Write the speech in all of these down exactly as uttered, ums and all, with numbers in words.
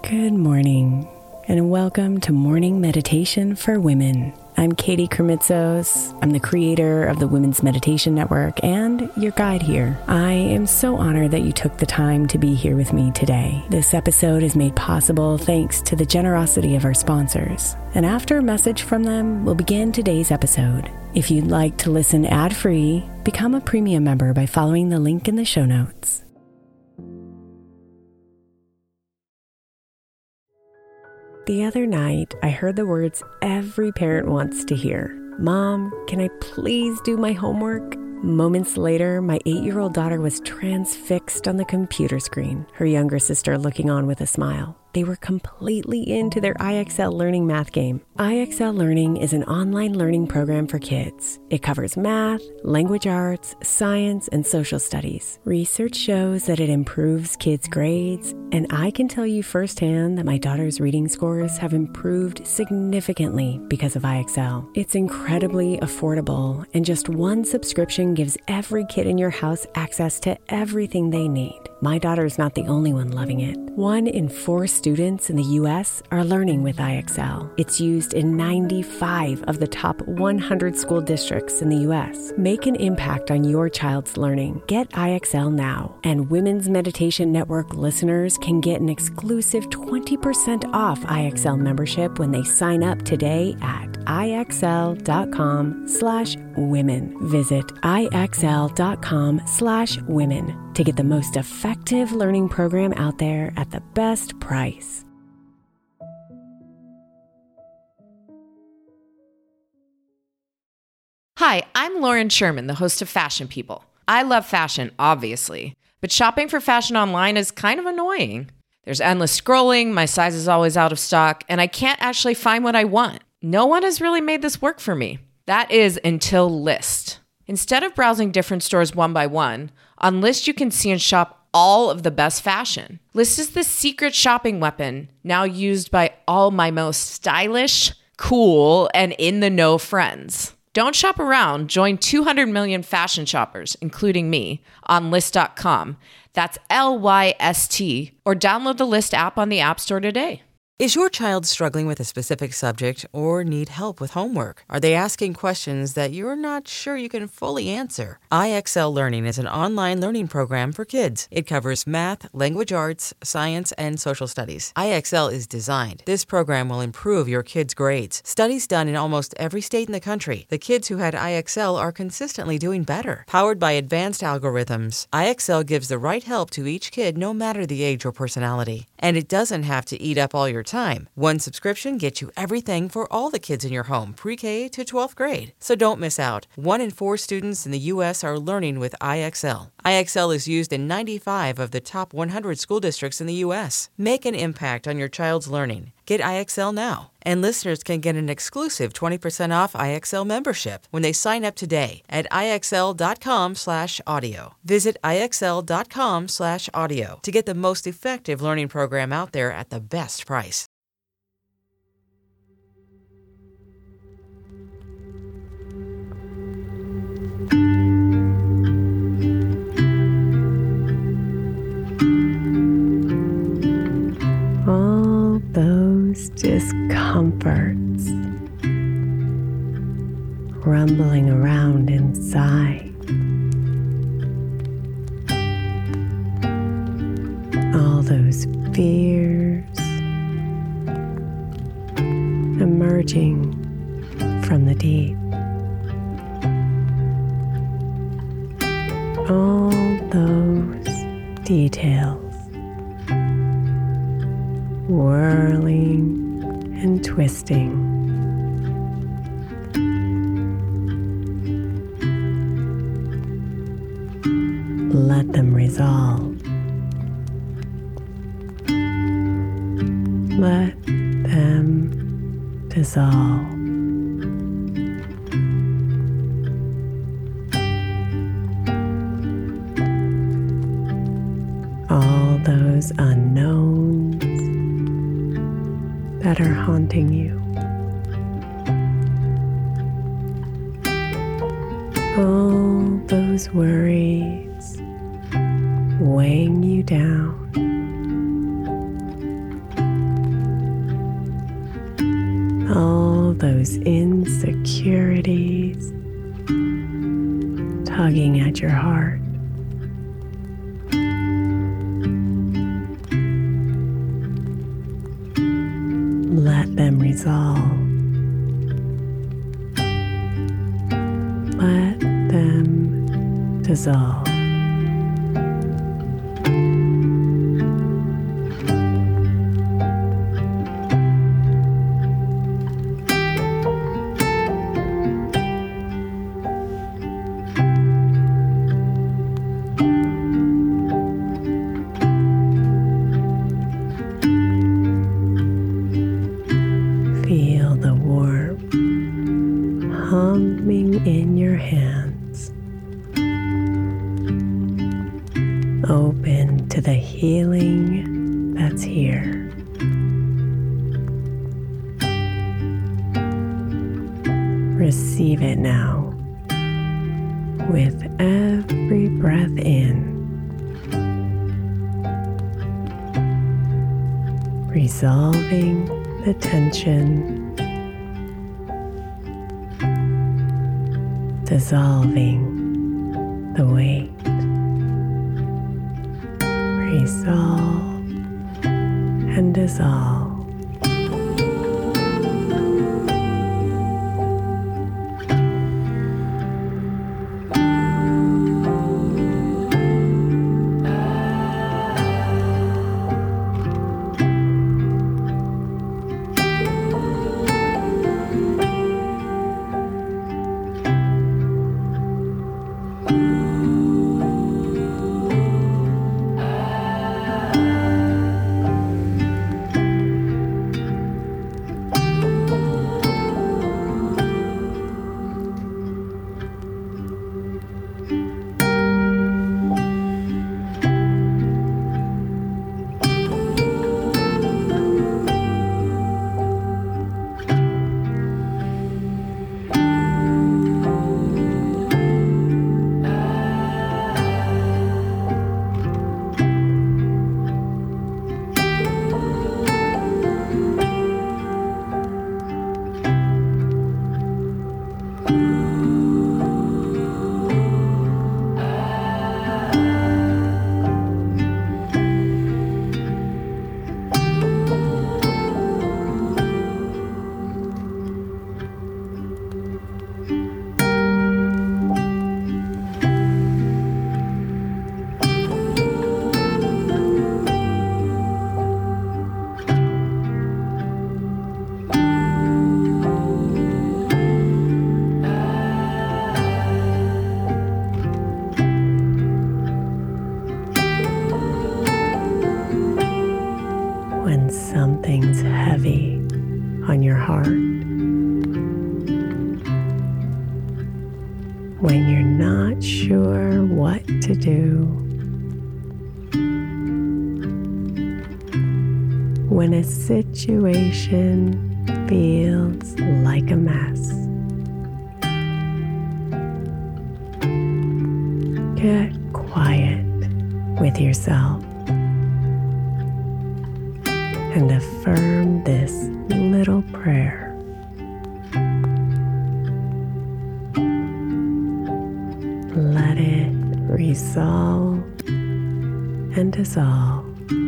Good morning, and welcome to Morning Meditation for Women. I'm Katie Kermitzos. I'm the creator of the Women's Meditation Network and your guide here. I am so honored that you took the time to be here with me today. This episode is made possible thanks to the generosity of our sponsors. And after a message from them, we'll begin today's episode. If you'd like to listen ad-free, become a premium member by following the link in the show notes. The other night, I heard the words every parent wants to hear. Mom, can I please do my homework? Moments later, my eight-year-old daughter was transfixed on the computer screen, her younger sister looking on with a smile. They were completely into their I X L Learning math game. I X L Learning is an online learning program for kids. It covers math, language arts, science, and social studies. Research shows that it improves kids' grades, and I can tell you firsthand that my daughter's reading scores have improved significantly because of I X L. It's incredibly affordable, and just one subscription gives every kid in your house access to everything they need. My daughter's not the only one loving it. One in four students in the U S are learning with I X L. It's used in ninety-five of the top one hundred school districts in the U S. Make an impact on your child's learning. Get I X L now. And Women's Meditation Network listeners can get an exclusive twenty percent off I X L membership when they sign up today at IXL.com slash women. Visit IXL.com slash women to get the most effective learning program out there at the best price. Hi, I'm Lauren Sherman, the host of Fashion People. I love fashion, obviously, but shopping for fashion online is kind of annoying. There's endless scrolling, my size is always out of stock, and I can't actually find what I want. No one has really made this work for me. That is until Lyst. Instead of browsing different stores one by one, on Lyst you can see and shop all of the best fashion. Lyst is the secret shopping weapon now used by all my most stylish, cool, and in-the-know friends. Don't shop around. Join two hundred million fashion shoppers, including me, on Lyst dot com. That's L Y S T, or download the Lyst app on the App Store today. Is your child struggling with a specific subject or need help with homework? Are they asking questions that you're not sure you can fully answer? I X L Learning is an online learning program for kids. It covers math, language arts, science, and social studies. I X L is designed. This program will improve your kids' grades. Studies done in almost every state in the country. The kids who had I X L are consistently doing better. Powered by advanced algorithms, I X L gives the right help to each kid no matter the age or personality. And it doesn't have to eat up all your time. One subscription gets you everything for all the kids in your home, pre-K to twelfth grade. So don't miss out. One in four students in the U S are learning with I X L. I X L is used in ninety-five of the top one hundred school districts in the U S. Make an impact on your child's learning. Get I X L now. And listeners can get an exclusive twenty percent off I X L membership when they sign up today at IXL.com slash audio. Visit IXL.com slash audio to get the most effective learning program out there at the best price. All those discomforts rumbling around inside. All those fears emerging from the deep. All those details whirling and twisting. Let them resolve. Let them dissolve. All those unknowns that are haunting you. All those worries weighing you down. all those insecurities tugging at your heart. Let them resolve. Let them dissolve. Feel the warmth humming in your hands. Open to the healing that's here. Receive it now with every breath in. Resolving the tension, dissolving the weight. Resolve and dissolve. When something's heavy on your heart, when you're not sure what to do, when a situation feels like a mess, get quiet with yourself and affirm this little prayer. Let it resolve and dissolve.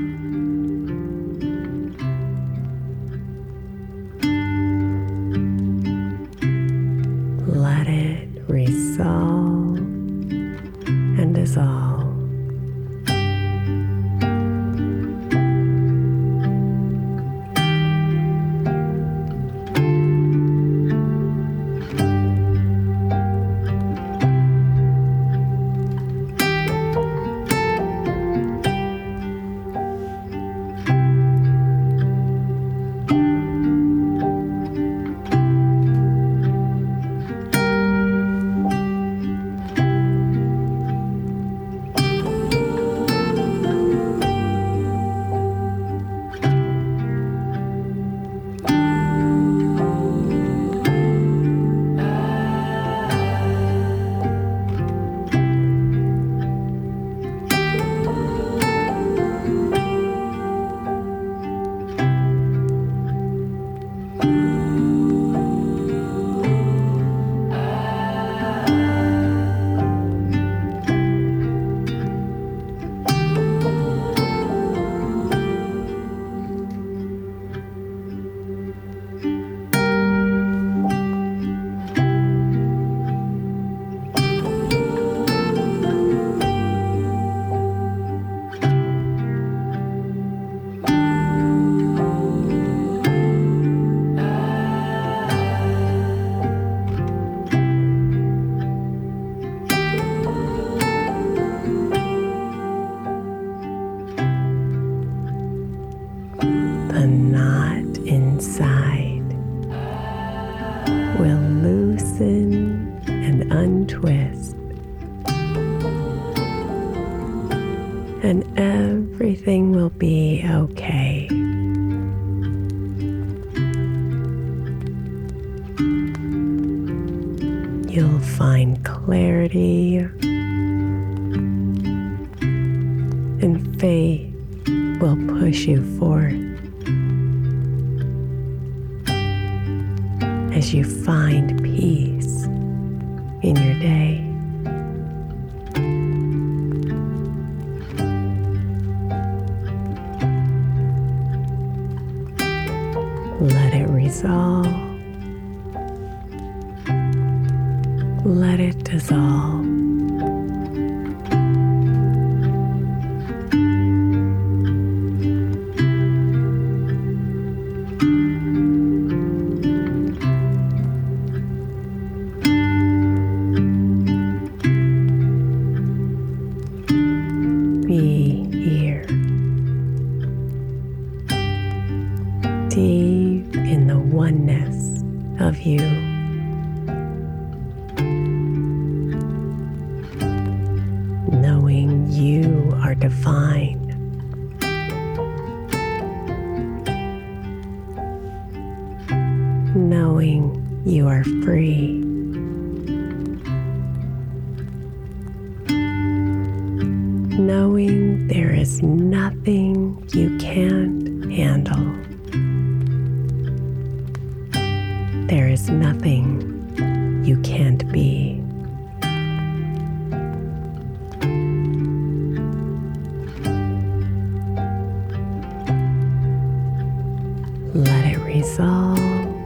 Let it resolve and dissolve. will be okay. You'll find clarity and faith will push you forth as you find peace in your day. Let it resolve. Let it dissolve. Be here, deep in the oneness of you. Knowing you are divine. Knowing you are free. Knowing there is nothing you can't handle. There is nothing you can't be. Let it resolve.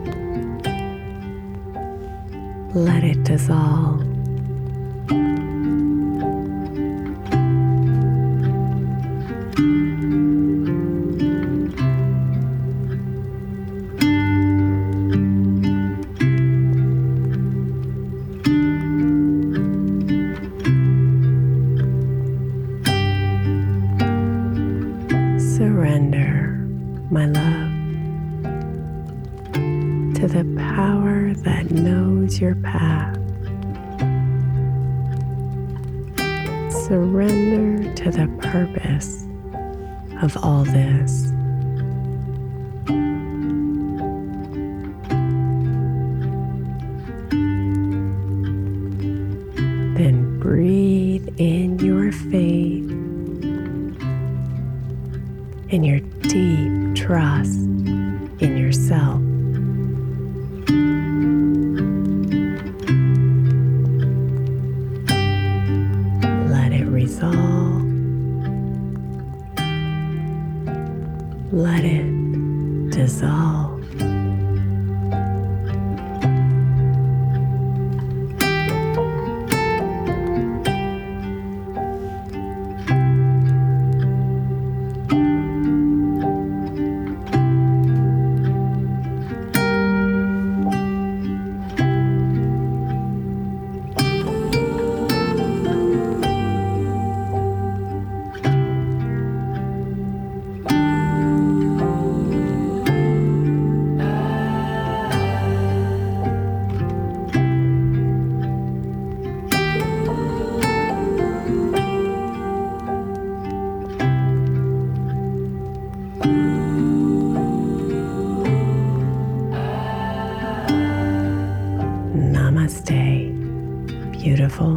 Let it dissolve. Surrender, my love, to the power that knows your path. Surrender to the purpose of all this. Then breathe in your faith and your deep trust in yourself. Let it resolve. Let it dissolve. Namaste, beautiful.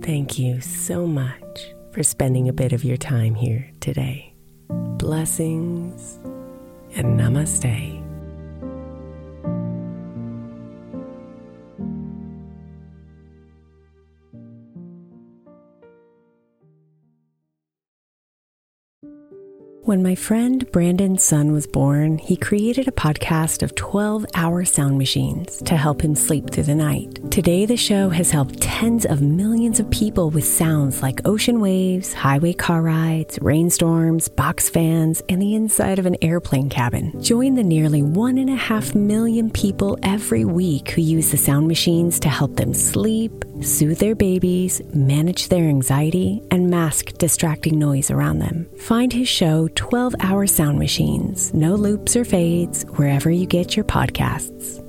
Thank you so much for spending a bit of your time here today. Blessings and namaste. When my friend Brandon's son was born, he created a podcast of twelve-hour sound machines to help him sleep through the night. Today, the show has helped tens of millions of people with sounds like ocean waves, highway car rides, rainstorms, box fans, and the inside of an airplane cabin. Join the nearly one and a half million people every week who use the sound machines to help them sleep, soothe their babies, manage their anxiety, and mask distracting noise around them. Find his show, twelve-hour Sound Machines, no loops or fades, wherever you get your podcasts.